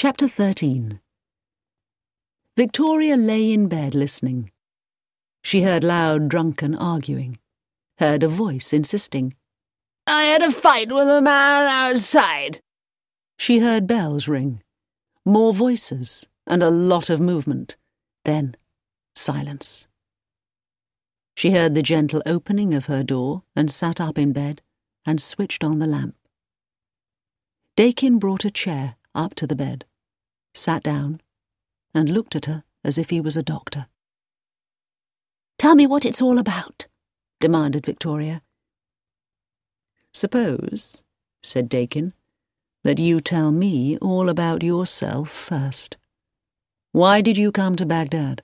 Chapter 13. Victoria lay in bed listening. She heard loud drunken arguing, heard a voice insisting, "I had a fight with a man outside." She heard bells ring, more voices, and a lot of movement, then silence. She heard the gentle opening of her door and sat up in bed and switched on the lamp. Dakin brought a chair up to the bed, sat down, and looked at her as if he was a doctor. "Tell me what it's all about," demanded Victoria. "Suppose," said Dakin, "that you tell me all about yourself first. Why did you come to Baghdad?"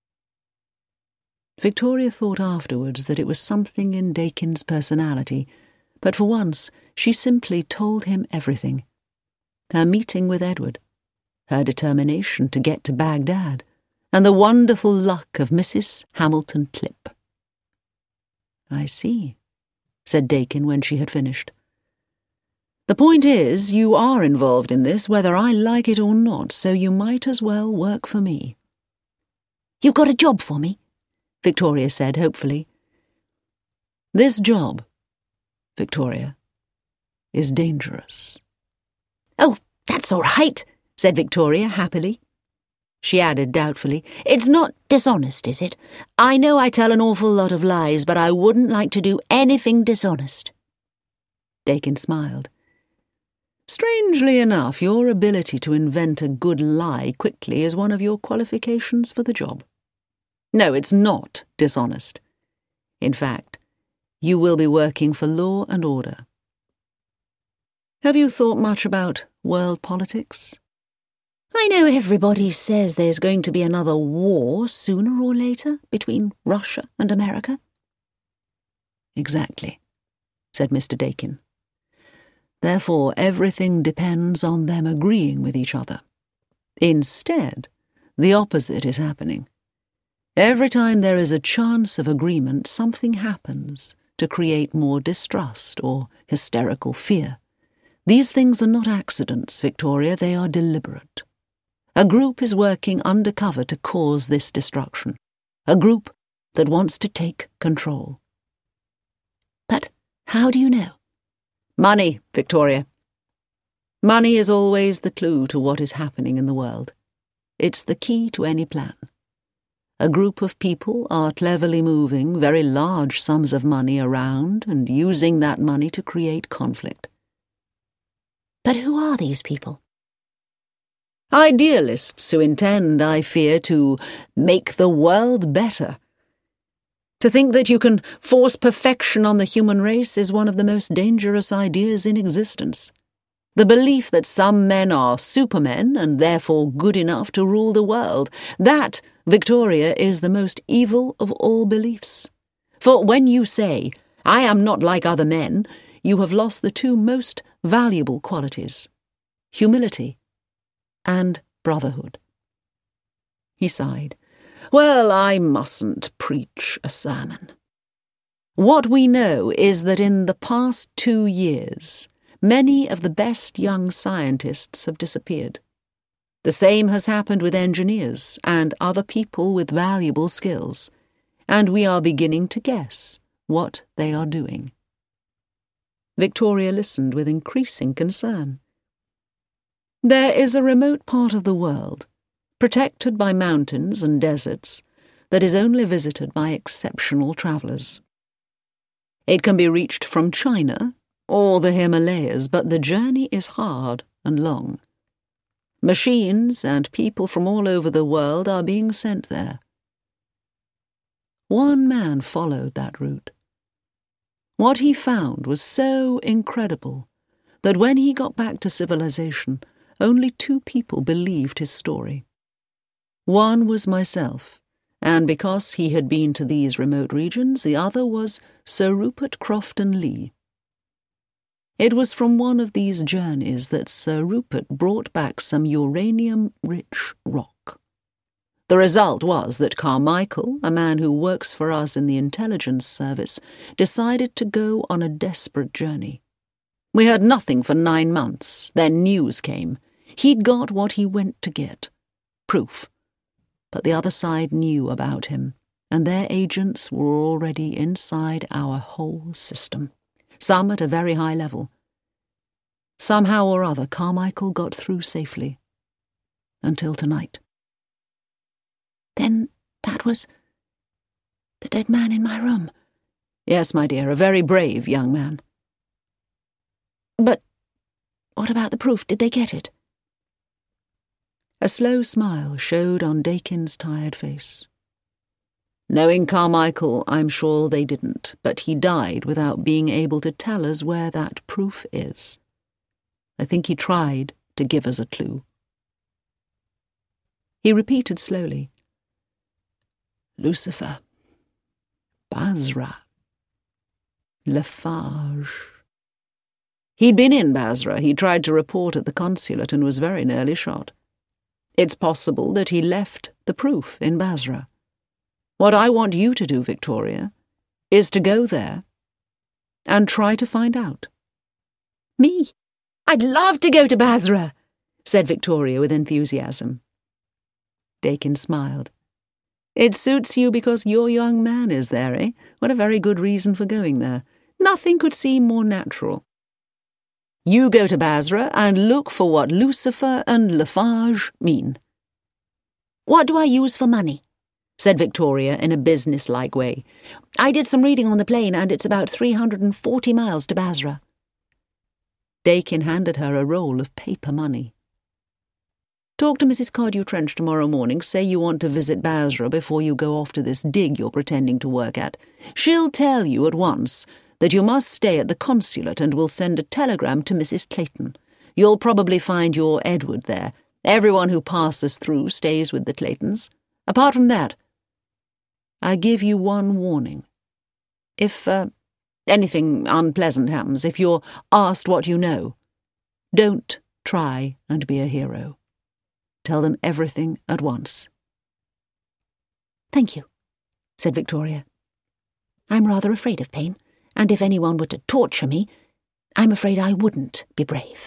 Victoria thought afterwards that it was something in Dakin's personality, but for once she simply told him everything. Her meeting with Edward, her determination to get to Baghdad, and the wonderful luck of Mrs. Hamilton Clipp. "I see," said Dakin when she had finished. "The point is, you are involved in this whether I like it or not, so you might as well work for me." "You've got a job for me?" Victoria said hopefully. "This job, Victoria, is dangerous." "Oh, that's all right," said Victoria happily. She added doubtfully, "It's not dishonest, is it? I know I tell an awful lot of lies, but I wouldn't like to do anything dishonest." Dakin smiled. "Strangely enough, your ability to invent a good lie quickly is one of your qualifications for the job. No, it's not dishonest. In fact, you will be working for law and order. Have you thought much about world politics?" "I know everybody says there's going to be another war sooner or later between Russia and America." "Exactly," said Mr. Dakin. "Therefore, everything depends on them agreeing with each other. Instead, the opposite is happening. Every time there is a chance of agreement, something happens to create more distrust or hysterical fear. These things are not accidents, Victoria, they are deliberate. A group is working undercover to cause this destruction. A group that wants to take control." "But how do you know?" "Money, Victoria. Money is always the clue to what is happening in the world. It's the key to any plan. A group of people are cleverly moving very large sums of money around and using that money to create conflict." "But who are these people?" "Idealists who intend, I fear, to make the world better. To think that you can force perfection on the human race is one of the most dangerous ideas in existence. The belief that some men are supermen and therefore good enough to rule the world, that, Victoria, is the most evil of all beliefs. For when you say, 'I am not like other men,' you have lost the two most valuable qualities, humility and brotherhood." He sighed. "Well, I mustn't preach a sermon. What we know is that in the past 2 years, many of the best young scientists have disappeared. The same has happened with engineers and other people with valuable skills, and we are beginning to guess what they are doing." Victoria listened with increasing concern. "There is a remote part of the world, protected by mountains and deserts, that is only visited by exceptional travellers. It can be reached from China or the Himalayas, but the journey is hard and long. Machines and people from all over the world are being sent there. One man followed that route. What he found was so incredible that when he got back to civilization, only 2 people believed his story. One was myself, and because he had been to these remote regions, the other was Sir Rupert Crofton Lee. It was from one of these journeys that Sir Rupert brought back some uranium-rich rock. The result was that Carmichael, a man who works for us in the intelligence service, decided to go on a desperate journey. We heard nothing for 9 months, then news came. He'd got what he went to get. Proof. But the other side knew about him, and their agents were already inside our whole system, some at a very high level. Somehow or other, Carmichael got through safely. Until tonight. Then that was the dead man in my room. Yes, my dear, a very brave young man. But what about the proof? Did they get it? A slow smile showed on Dakin's tired face. Knowing Carmichael, I'm sure they didn't, but he died without being able to tell us where that proof is. I think he tried to give us a clue. He repeated slowly. Lucifer. Basra. Lafarge. He'd been in Basra. He tried to report at the consulate and was very nearly shot. It's possible that he left the proof in Basra. What I want you to do, Victoria, is to go there and try to find out. Me? I'd love to go to Basra, said Victoria with enthusiasm. Dakin smiled. It suits you because your young man is there, eh? What a very good reason for going there. Nothing could seem more natural. You go to Basra and look for what Lucifer and Lafarge mean. What do I use for money? Said Victoria in a business-like way. I did some reading on the plane, and it's about 340 miles to Basra. Dakin handed her a roll of paper money. Talk to Mrs. Cardew-Trench tomorrow morning. Say you want to visit Basra before you go off to this dig you're pretending to work at. She'll tell you at once that you must stay at the consulate and will send a telegram to Mrs. Clayton. You'll probably find your Edward there. Everyone who passes through stays with the Claytons. Apart from that, I give you one warning. If anything unpleasant happens, if you're asked what you know, don't try and be a hero. Tell them everything at once. Thank you, said Victoria. I'm rather afraid of pain, and if anyone were to torture me, I'm afraid I wouldn't be brave.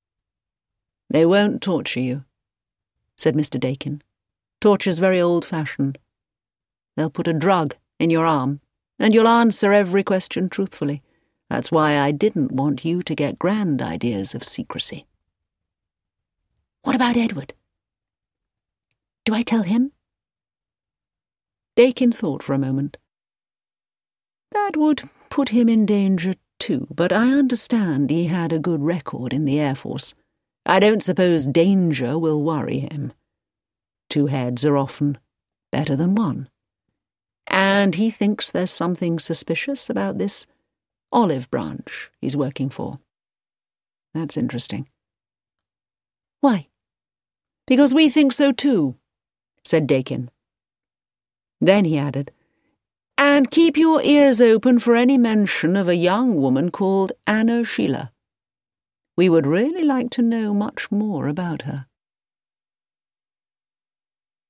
They won't torture you, said Mr. Dakin. Torture's very old-fashioned. They'll put a drug in your arm, and you'll answer every question truthfully. That's why I didn't want you to get grand ideas of secrecy. What about Edward? Do I tell him? Dakin thought for a moment. That would put him in danger too, but I understand he had a good record in the Air Force. I don't suppose danger will worry him. 2 heads are often better than one. And he thinks there's something suspicious about this olive branch he's working for. That's interesting. Why? Because we think so too, said Dakin. Then he added, and keep your ears open for any mention of a young woman called Anna Sheila. We would really like to know much more about her.